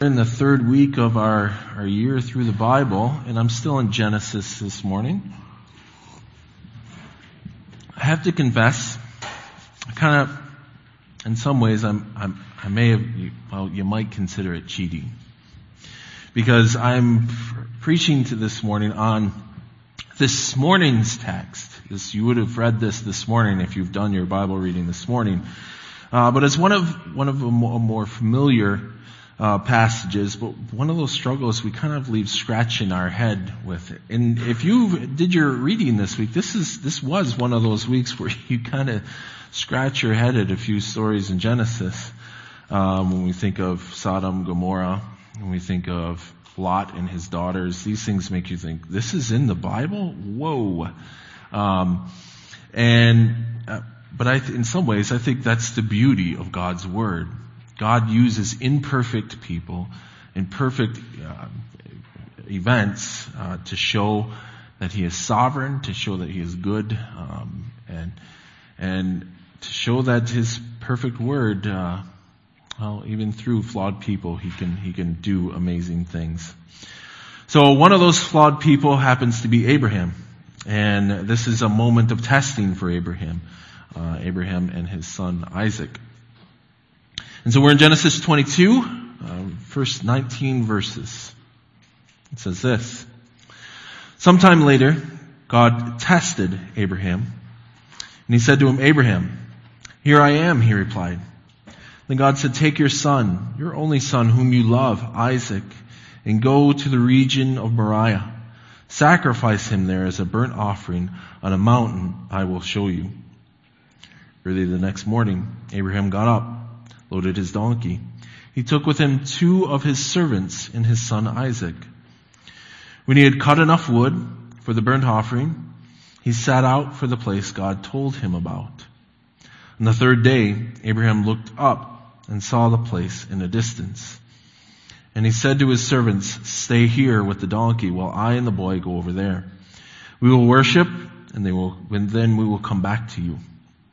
In the third week of our year through the Bible, and I'm still in Genesis this morning. I have to confess, in some ways, you might consider it cheating, because I'm preaching to this morning on this morning's text. You would have read this morning if you've done your Bible reading this morning, but it's one of a more familiar passages, but one of those struggles we kind of leave scratching our head with it. And if you did your reading this week, this was one of those weeks where you kind of scratch your head at a few stories in Genesis. When we think of Sodom, Gomorrah, when we think of Lot and his daughters, these things make you think, this is in the Bible? Whoa. But in some ways, I think that's the beauty of God's Word. God uses imperfect people, imperfect events to show that He is sovereign, to show that He is good, and to show that His perfect Word, even through flawed people, He can do amazing things. So one of those flawed people happens to be Abraham, and this is a moment of testing for Abraham and his son Isaac. And so we're in Genesis 22, first 19 verses. It says this: Sometime later, God tested Abraham, and He said to him, "Abraham." "Here I am," he replied. Then God said, "Take your son, your only son whom you love, Isaac, and go to the region of Moriah. Sacrifice him there as a burnt offering on a mountain I will show you." Early the next morning, Abraham got up, loaded his donkey. He took with him 2 of his servants and his son Isaac. When he had cut enough wood for the burnt offering, he set out for the place God told him about. On the third day, Abraham looked up and saw the place in a distance. And he said to his servants, "Stay here with the donkey while I and the boy go over there. We will worship, and then we will come back to you."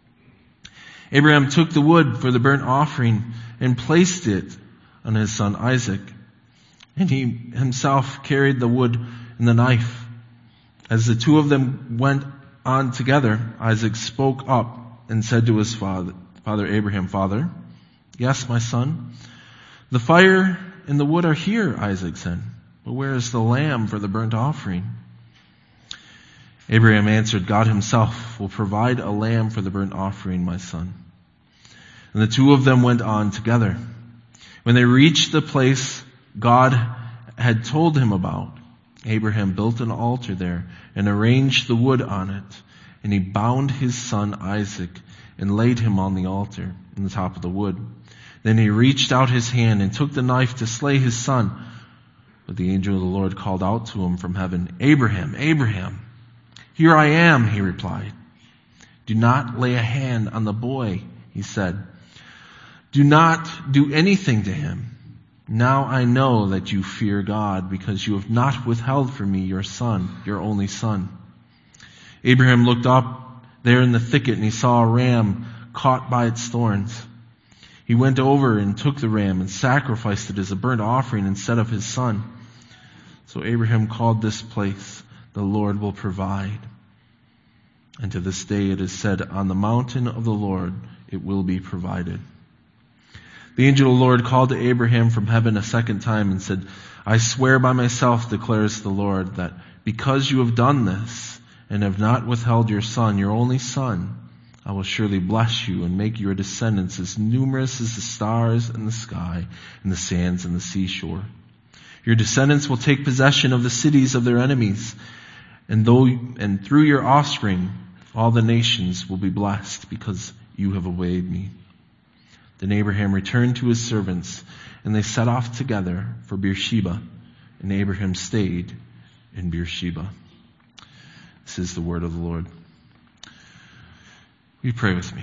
Abraham took the wood for the burnt offering and placed it on his son Isaac. And he himself carried the wood and the knife. As the 2 of them went on together, Isaac spoke up and said to his father Abraham, "Father." "Yes, my son." "The fire and the wood are here," Isaac said. "But where is the lamb for the burnt offering?" Abraham answered, "God Himself will provide a lamb for the burnt offering, my son." And the 2 of them went on together. When they reached the place God had told him about, Abraham built an altar there and arranged the wood on it. And he bound his son Isaac and laid him on the altar on the top of the wood. Then he reached out his hand and took the knife to slay his son. But the angel of the Lord called out to him from heaven, "Abraham, Abraham." "Here I am," he replied. "Do not lay a hand on the boy," he said. "Do not do anything to him. Now I know that you fear God, because you have not withheld from me your son, your only son." Abraham looked up there in the thicket, and he saw a ram caught by its thorns. He went over and took the ram and sacrificed it as a burnt offering instead of his son. So Abraham called this place, "The Lord will provide." And to this day it is said, "On the mountain of the Lord it will be provided." The angel of the Lord called to Abraham from heaven a second time and said, "I swear by myself, declares the Lord, that because you have done this and have not withheld your son, your only son, I will surely bless you and make your descendants as numerous as the stars in the sky and the sands in the seashore. Your descendants will take possession of the cities of their enemies, and through your offspring all the nations will be blessed because you have obeyed me." Then Abraham returned to his servants, and they set off together for Beersheba, and Abraham stayed in Beersheba. This is the word of the Lord. Will you pray with me?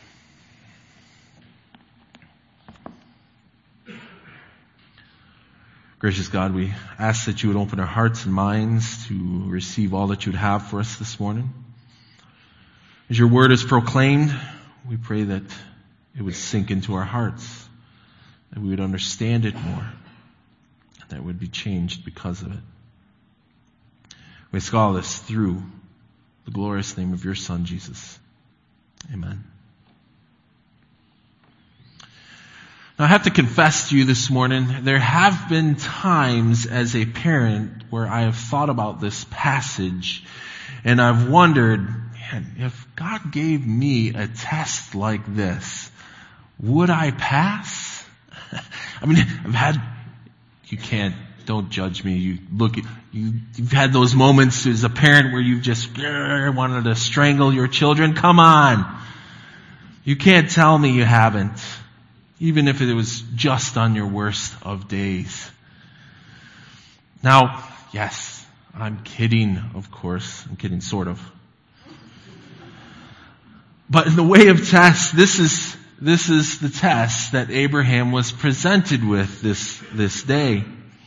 Gracious God, we ask that you would open our hearts and minds to receive all that you would have for us this morning. As your word is proclaimed, we pray that it would sink into our hearts, that we would understand it more, that would be changed because of it. We ask all this through the glorious name of your Son, Jesus. Amen. Now, I have to confess to you this morning, there have been times as a parent where I have thought about this passage and I've wondered, man, if God gave me a test like this, would I pass? I mean, don't judge me. You've had those moments as a parent where you've just wanted to strangle your children. Come on. You can't tell me you haven't. Even if it was just on your worst of days. Now, yes, I'm kidding, of course. I'm kidding, sort of. But in the way of test, this is the test that Abraham was presented with this day.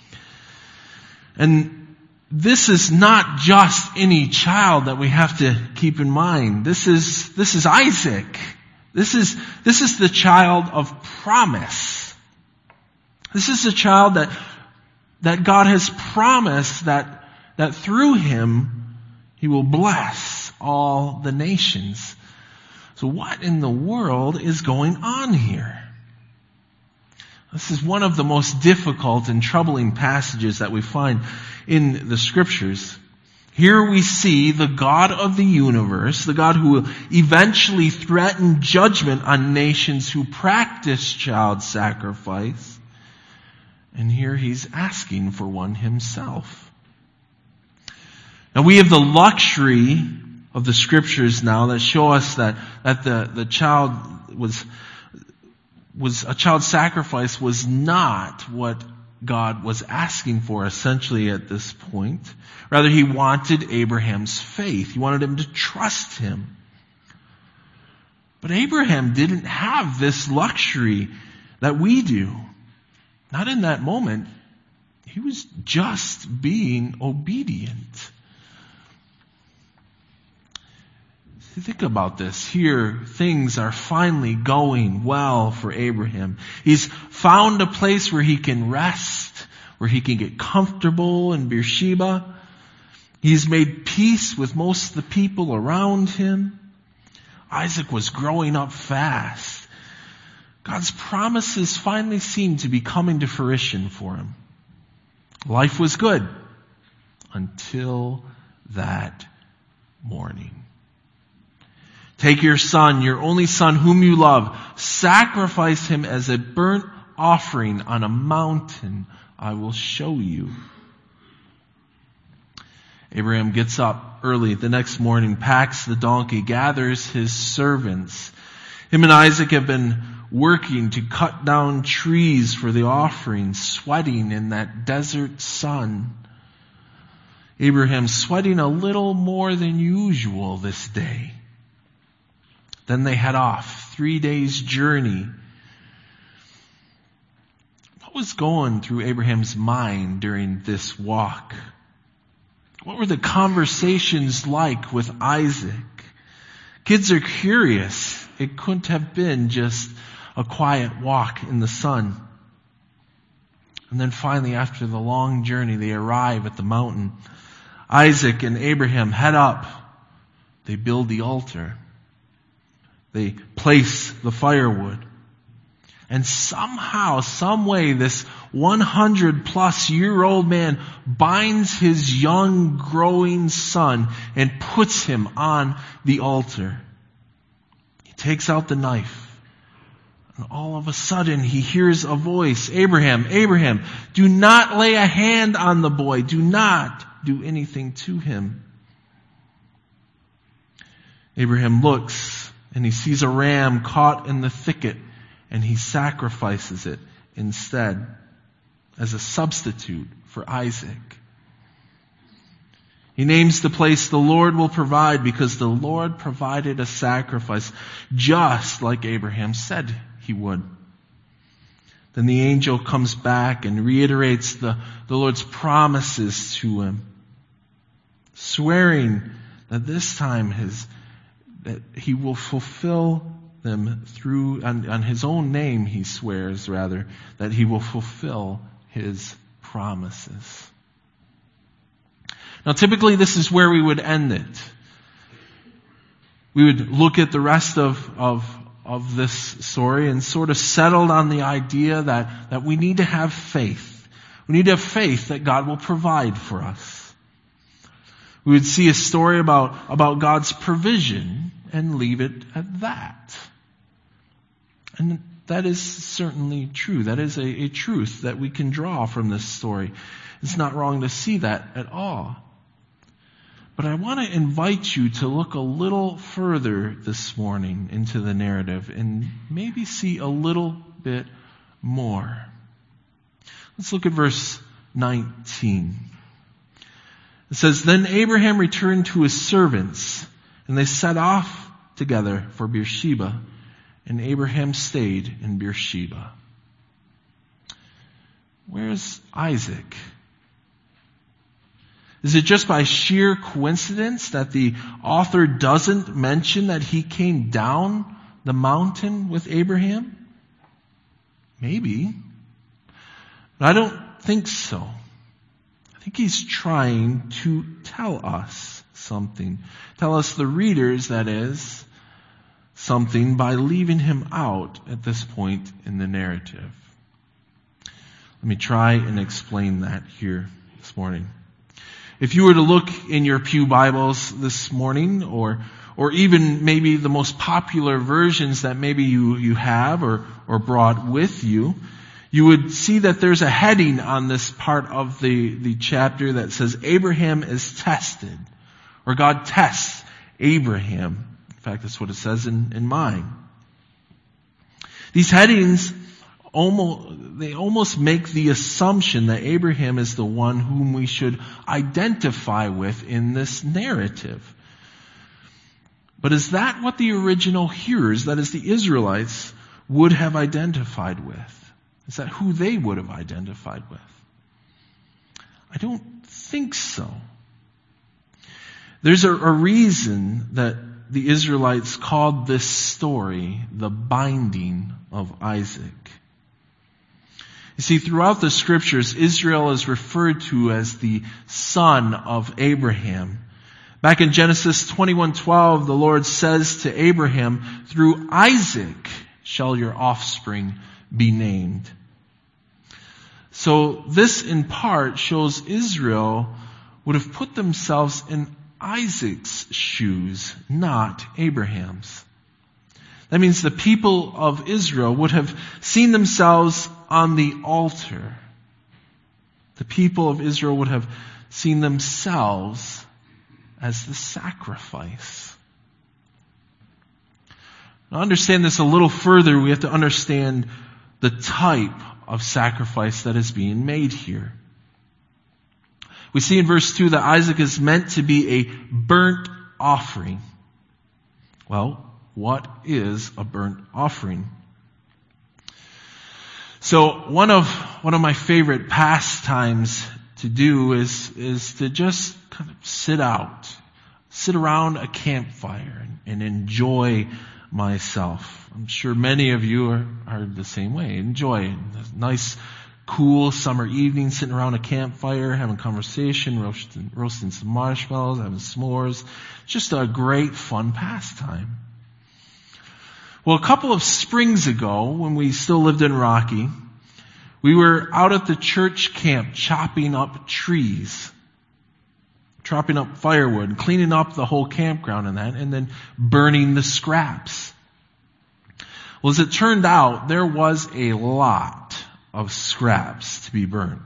And this is not just any child that we have to keep in mind. This is Isaac. This is the child of promise. This is the child that God has promised that through him he will bless all the nations. So what in the world is going on here? This is one of the most difficult and troubling passages that we find in the Scriptures. Here we see the God of the universe, the God who will eventually threaten judgment on nations who practice child sacrifice. And here he's asking for one himself. Now we have the luxury of the Scriptures now that show us that the child a child sacrifice was not what God was asking for essentially at this point. Rather, he wanted Abraham's faith. He wanted him to trust him. But Abraham didn't have this luxury that we do. Not in that moment. He was just being obedient. Think about this. Here, things are finally going well for Abraham. He's found a place where he can rest, where he can get comfortable in Beersheba. He's made peace with most of the people around him. Isaac was growing up fast. God's promises finally seemed to be coming to fruition for him. Life was good until that morning. Take your son, your only son whom you love, sacrifice him as a burnt offering on a mountain I will show you. Abraham gets up early the next morning, packs the donkey, gathers his servants. Him and Isaac have been working to cut down trees for the offering, sweating in that desert sun. Abraham's sweating a little more than usual this day. Then they head off, 3 days' journey. What was going through Abraham's mind during this walk? What were the conversations like with Isaac? Kids are curious. It couldn't have been just a quiet walk in the sun. And then finally, after the long journey, they arrive at the mountain. Isaac and Abraham head up. They build the altar. They place the firewood. And somehow, some way, this 100-plus-year-old man binds his young, growing son and puts him on the altar. He takes out the knife. And all of a sudden, he hears a voice. Abraham, Abraham, do not lay a hand on the boy. Do not do anything to him. Abraham looks. And he sees a ram caught in the thicket, and he sacrifices it instead as a substitute for Isaac. He names the place the Lord will provide because the Lord provided a sacrifice just like Abraham said he would. Then the angel comes back and reiterates the Lord's promises to him, swearing that this time that he will fulfill them on his own name, he swears rather, that he will fulfill his promises. Now, typically this is where we would end it. We would look at the rest of this story and sort of settled on the idea that we need to have faith. We need to have faith that God will provide for us. We would see a story about God's provision and leave it at that. And that is certainly true. That is a truth that we can draw from this story. It's not wrong to see that at all. But I want to invite you to look a little further this morning into the narrative and maybe see a little bit more. Let's look at verse 19. It says, "Then Abraham returned to his servants, and they set off together for Beersheba, and Abraham stayed in Beersheba." Where's Isaac? Is it just by sheer coincidence that the author doesn't mention that he came down the mountain with Abraham? Maybe. But I don't think so. I think he's trying to tell us something. Tell us, the readers, that is, something by leaving him out at this point in the narrative. Let me try and explain that here this morning. If you were to look in your pew Bibles this morning, or even maybe the most popular versions that maybe you have or brought with you, you would see that there's a heading on this part of the chapter that says Abraham is tested, or God tests Abraham. In fact, that's what it says in mine. These headings almost make the assumption that Abraham is the one whom we should identify with in this narrative. But is that what the original hearers, that is the Israelites, would have identified with? Is that who they would have identified with? I don't think so. There's a reason that the Israelites called this story the binding of Isaac. You see, throughout the scriptures, Israel is referred to as the son of Abraham. Back in Genesis 21:12, the Lord says to Abraham, "Through Isaac shall your offspring be named." So this in part shows Israel would have put themselves in Isaac's shoes, not Abraham's. That means the people of Israel would have seen themselves on the altar. The people of Israel would have seen themselves as the sacrifice. Now, to understand this a little further, we have to understand the type of sacrifice that is being made here. We see in verse 2 that Isaac is meant to be a burnt offering. Well, what is a burnt offering? So one of my favorite pastimes to do is to just kind of sit around a campfire and enjoy myself. I'm sure many of you are the same way. Enjoy it. A nice, cool summer evening, sitting around a campfire, having conversation, roasting some marshmallows, having s'mores. Just a great, fun pastime. Well, a couple of springs ago, when we still lived in Rocky, we were out at the church camp chopping up trees, chopping up firewood, cleaning up the whole campground and then burning the scraps. Well, as it turned out, there was a lot of scraps to be burned.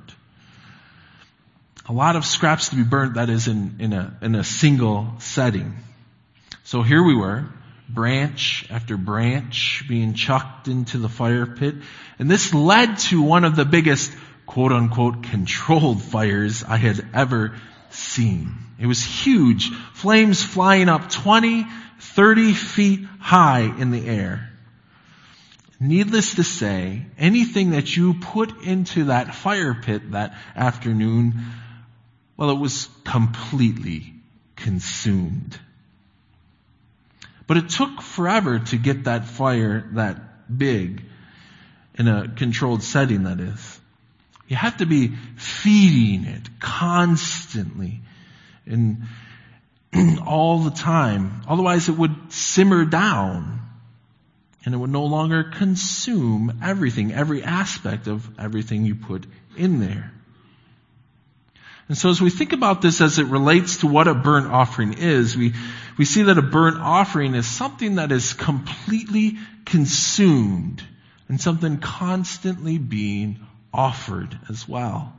A lot of scraps to be burnt, that is in a single setting. So here we were, branch after branch being chucked into the fire pit. And this led to one of the biggest, quote unquote, controlled fires I had ever seen. It was huge. Flames flying up 20, 30 feet high in the air. Needless to say, anything that you put into that fire pit that afternoon, well, it was completely consumed. But it took forever to get that fire that big in a controlled setting, that is. You have to be feeding it constantly and all the time. Otherwise it would simmer down and it would no longer consume everything, every aspect of everything you put in there. And so as we think about this as it relates to what a burnt offering is, we see that a burnt offering is something that is completely consumed and something constantly being offered as well.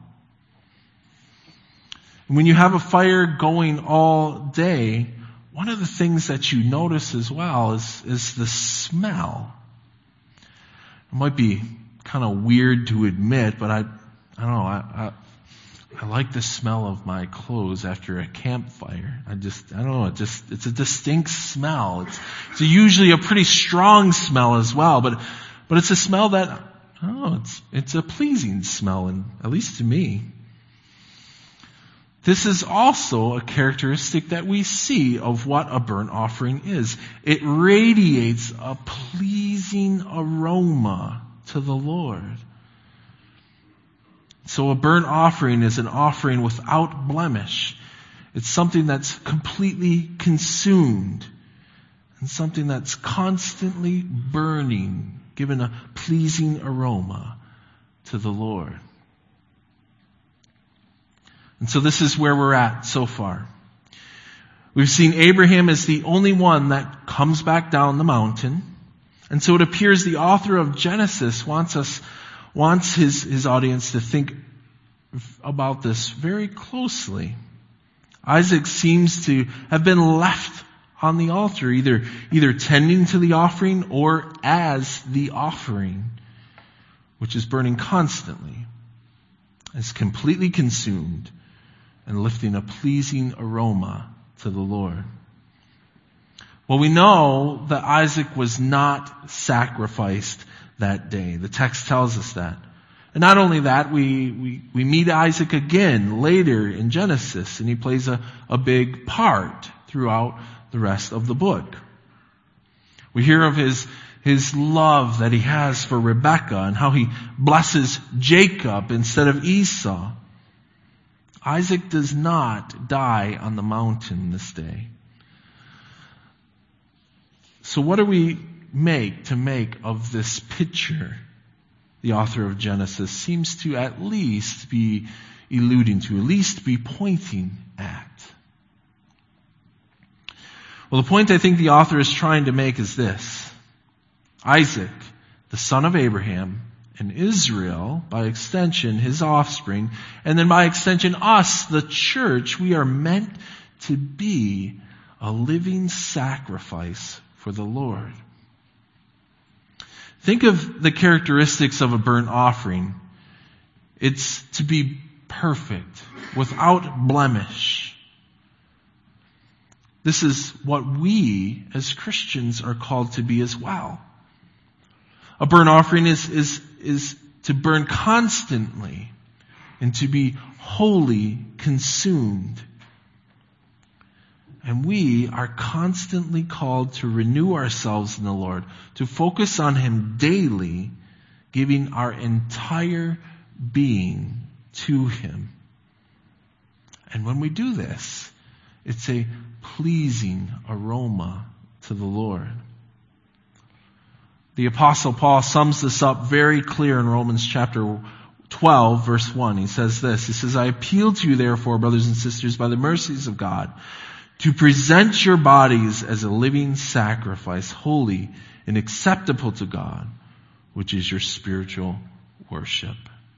And when you have a fire going all day, one of the things that you notice as well is the smell. It might be kind of weird to admit, but I don't know, I like the smell of my clothes after a campfire. It's a distinct smell. It's usually a pretty strong smell as well, but it's a smell that, it's a pleasing smell, and at least to me. This is also a characteristic that we see of what a burnt offering is. It radiates a pleasing aroma to the Lord. So a burnt offering is an offering without blemish. It's something that's completely consumed and something that's constantly burning, giving a pleasing aroma to the Lord. And so this is where we're at so far. We've seen Abraham as the only one that comes back down the mountain. And so it appears the author of Genesis wants his audience to think about this very closely. Isaac seems to have been left on the altar, either tending to the offering or as the offering, which is burning constantly, is completely consumed and lifting a pleasing aroma to the Lord. Well, we know that Isaac was not sacrificed that day. The text tells us that. And not only that, we meet Isaac again later in Genesis, and he plays a big part throughout the rest of the book. We hear of his love that he has for Rebekah and how he blesses Jacob instead of Esau. Isaac does not die on the mountain this day. So what do we make of this picture the author of Genesis seems to at least be alluding to, at least be pointing at? Well, the point I think the author is trying to make is this. Isaac, the son of Abraham, and Israel, by extension, his offspring, and then by extension, us, the church, we are meant to be a living sacrifice for the Lord. Think of the characteristics of a burnt offering. It's to be perfect, without blemish. This is what we as Christians are called to be as well. A burnt offering is to burn constantly and to be wholly consumed. And we are constantly called to renew ourselves in the Lord, to focus on Him daily, giving our entire being to Him. And when we do this, it's a pleasing aroma to the Lord. The Apostle Paul sums this up very clear in Romans chapter 12, verse 1. He says this. He says, I appeal to you, therefore, brothers and sisters, by the mercies of God, to present your bodies as a living sacrifice, holy and acceptable to God, which is your spiritual worship.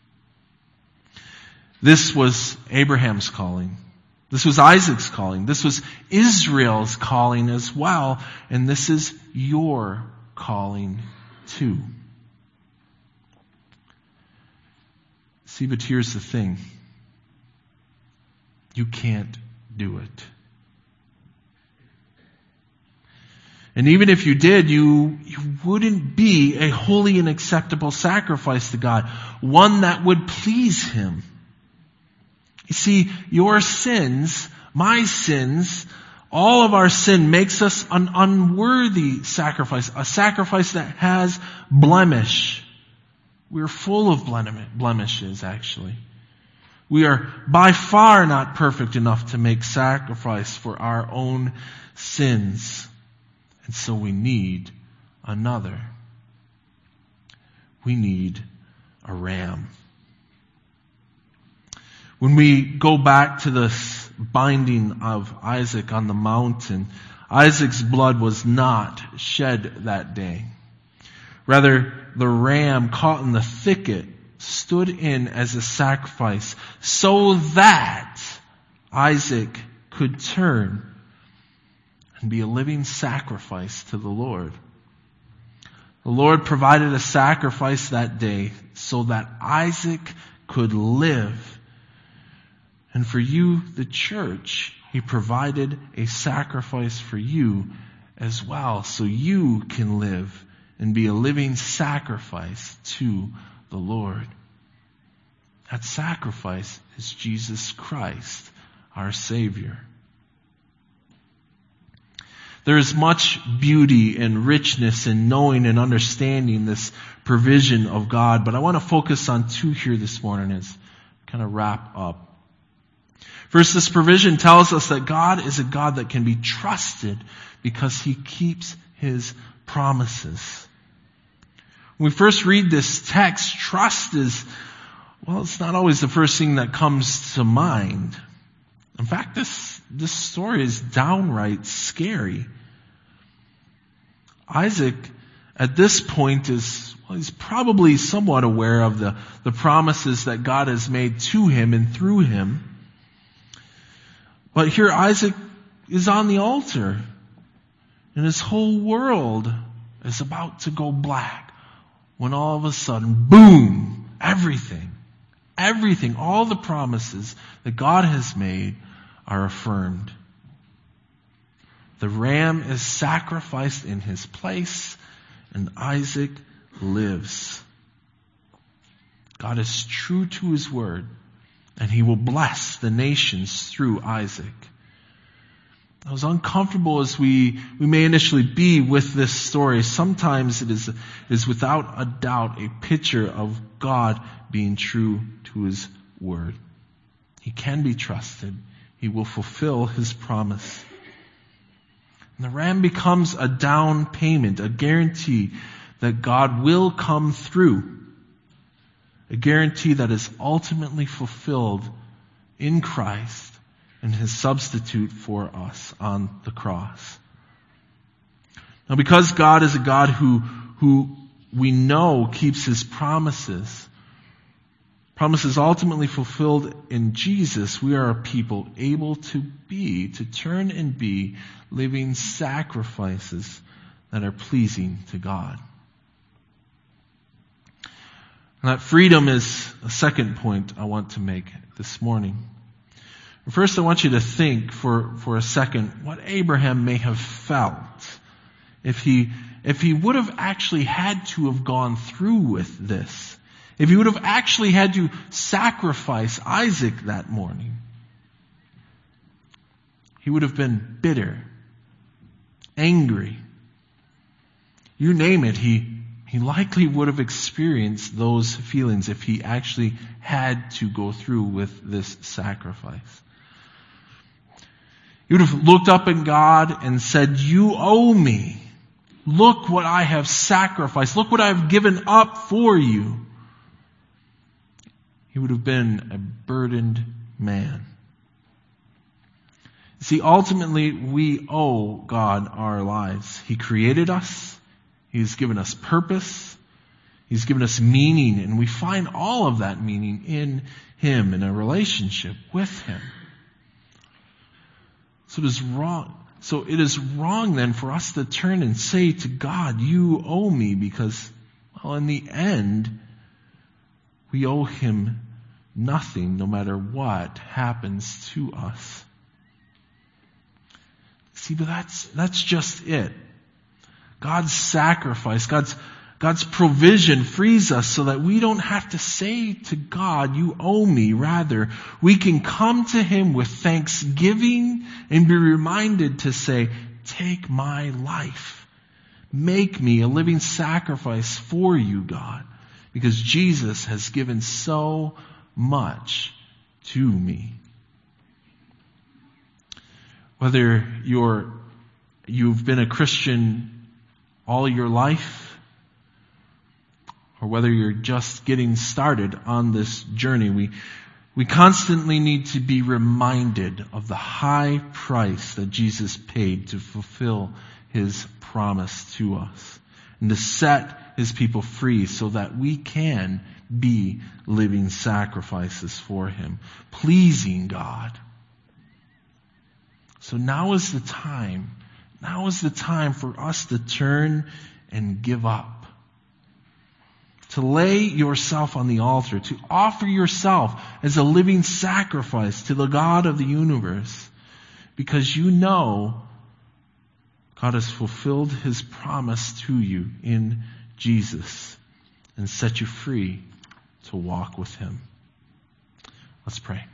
This was Abraham's calling. This was Isaac's calling. This was Israel's calling as well. And this is your calling too. See, but here's the thing. You can't do it. And even if you did, you wouldn't be a holy and acceptable sacrifice to God, one that would please Him. You see, your sins, my sins, all of our sin makes us an unworthy sacrifice, a sacrifice that has blemish. We're full of blemishes, actually. We are by far not perfect enough to make sacrifice for our own sins. And so we need another. We need a ram. When we go back to this binding of Isaac on the mountain, Isaac's blood was not shed that day. Rather, the ram caught in the thicket stood in as a sacrifice so that Isaac could turn and be a living sacrifice to the Lord. The Lord provided a sacrifice that day so that Isaac could live. And for you, the church, He provided a sacrifice for you as well, so you can live and be a living sacrifice to the Lord. That sacrifice is Jesus Christ, our Savior. There is much beauty and richness in knowing and understanding this provision of God, but I want to focus on two here this morning as kind of wrap up. First, this provision tells us that God is a God that can be trusted because He keeps His promises. When we first read this text, trust is, well, it's not always the first thing that comes to mind. In fact, this story is downright scary. Isaac, at this point, he's probably somewhat aware of the promises that God has made to him and through him. But here Isaac is on the altar, and his whole world is about to go black when all of a sudden, boom, everything, all the promises that God has made are affirmed. The ram is sacrificed in his place, and Isaac lives. God is true to His word, and He will bless the nations through Isaac. As uncomfortable as we may initially be with this story, sometimes it is without a doubt a picture of God being true to His word. He can be trusted. He will fulfill His promise. And the ram becomes a down payment, a guarantee that God will come through. A guarantee that is ultimately fulfilled in Christ and His substitute for us on the cross. Now, because God is a God who we know keeps His promises ultimately fulfilled in Jesus, we are a people able to turn and be living sacrifices that are pleasing to God. And that freedom is a second point I want to make this morning. First, I want you to think for a second what Abraham may have felt if he would have actually had to have gone through with this. If he would have actually had to sacrifice Isaac that morning. He would have been bitter, angry. You name it, he likely would have experienced those feelings if he actually had to go through with this sacrifice. He would have looked up at God and said, "You owe me. Look what I have sacrificed. Look what I have given up for you." He would have been a burdened man. See, ultimately, we owe God our lives. He created us. He's given us purpose. He's given us meaning, and we find all of that meaning in Him, in a relationship with Him. So it is wrong then for us to turn and say to God, "You owe me," because, well, in the end, we owe Him nothing, no matter what happens to us. See, but that's just it. God's sacrifice, God's provision frees us so that we don't have to say to God, "You owe me." Rather, we can come to Him with thanksgiving and be reminded to say, "Take my life. Make me a living sacrifice for you, God." Because Jesus has given so much to me. Whether you've been a Christian all your life, or whether you're just getting started on this journey, we constantly need to be reminded of the high price that Jesus paid to fulfill His promise to us and to set His people free so that we can be living sacrifices for Him, pleasing God. So now is the time for us to turn and give up. To lay yourself on the altar, to offer yourself as a living sacrifice to the God of the universe, because you know God has fulfilled His promise to you in Jesus and set you free to walk with Him. Let's pray.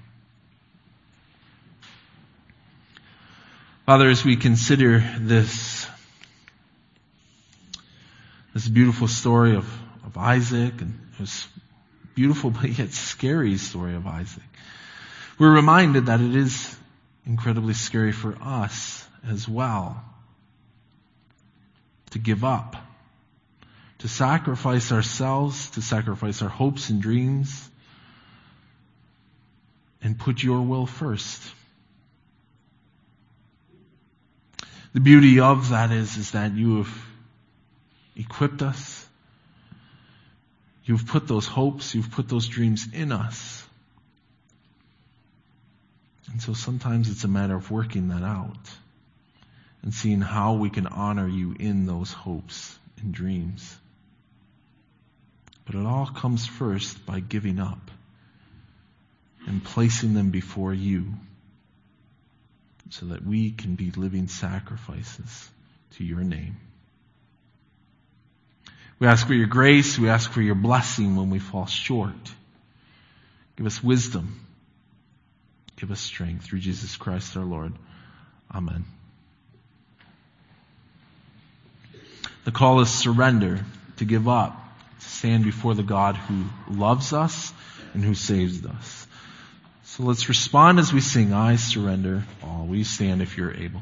Father, as we consider this beautiful story of Isaac, and this beautiful but yet scary story of Isaac, we're reminded that it is incredibly scary for us as well to give up, to sacrifice ourselves, to sacrifice our hopes and dreams, and put your will first. The beauty of that is that you have equipped us. You've put those hopes, you've put those dreams in us. And so sometimes it's a matter of working that out and seeing how we can honor you in those hopes and dreams. But it all comes first by giving up and placing them before you so that we can be living sacrifices to your name. We ask for your grace. We ask for your blessing when we fall short. Give us wisdom. Give us strength through Jesus Christ our Lord. Amen. The call is surrender, to give up, to stand before the God who loves us and who saves us. So let's respond as we sing, I surrender all. Will you stand if you're able?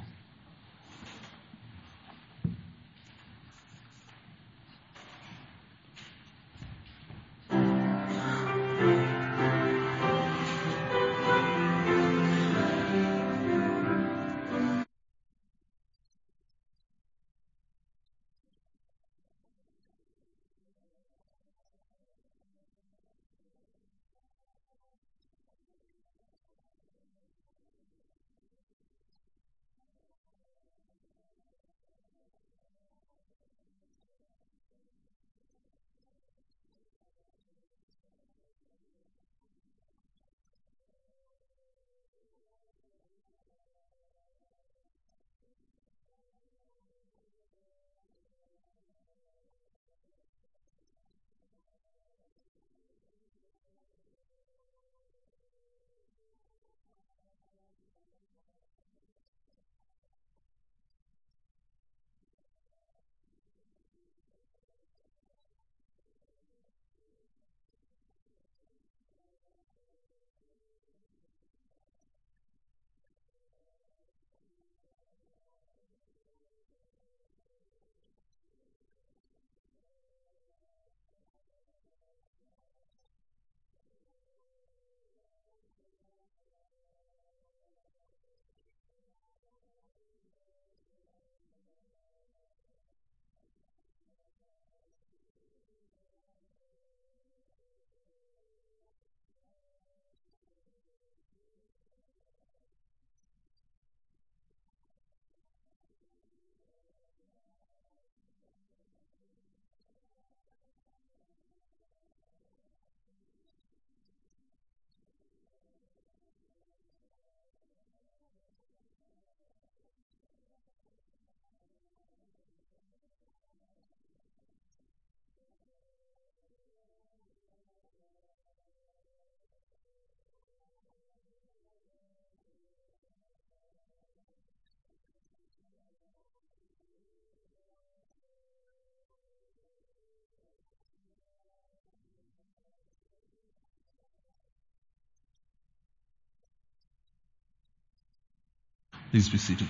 Please be seated.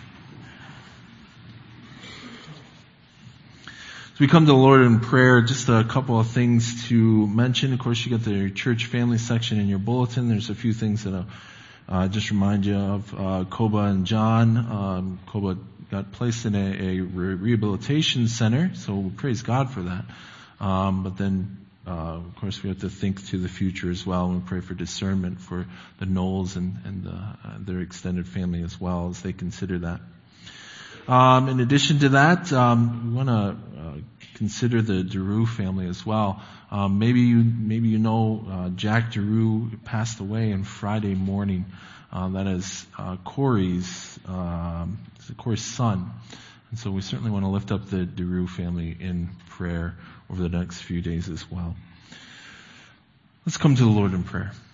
As we come to the Lord in prayer, just a couple of things to mention. Of course, you got the church family section in your bulletin. There's a few things that I'll just remind you of. Koba and John. Koba got placed in a rehabilitation center, so praise God for that. But then, of course, we have to think to the future as well, and we pray for discernment for the Knowles and their extended family as well as they consider that. In addition to that, we want to consider the DeRue family as well. Maybe you know Jack DeRue passed away on Friday morning. That is Corey's son, and so we certainly want to lift up the DeRue family in prayer over the next few days as well. Let's come to the Lord in prayer.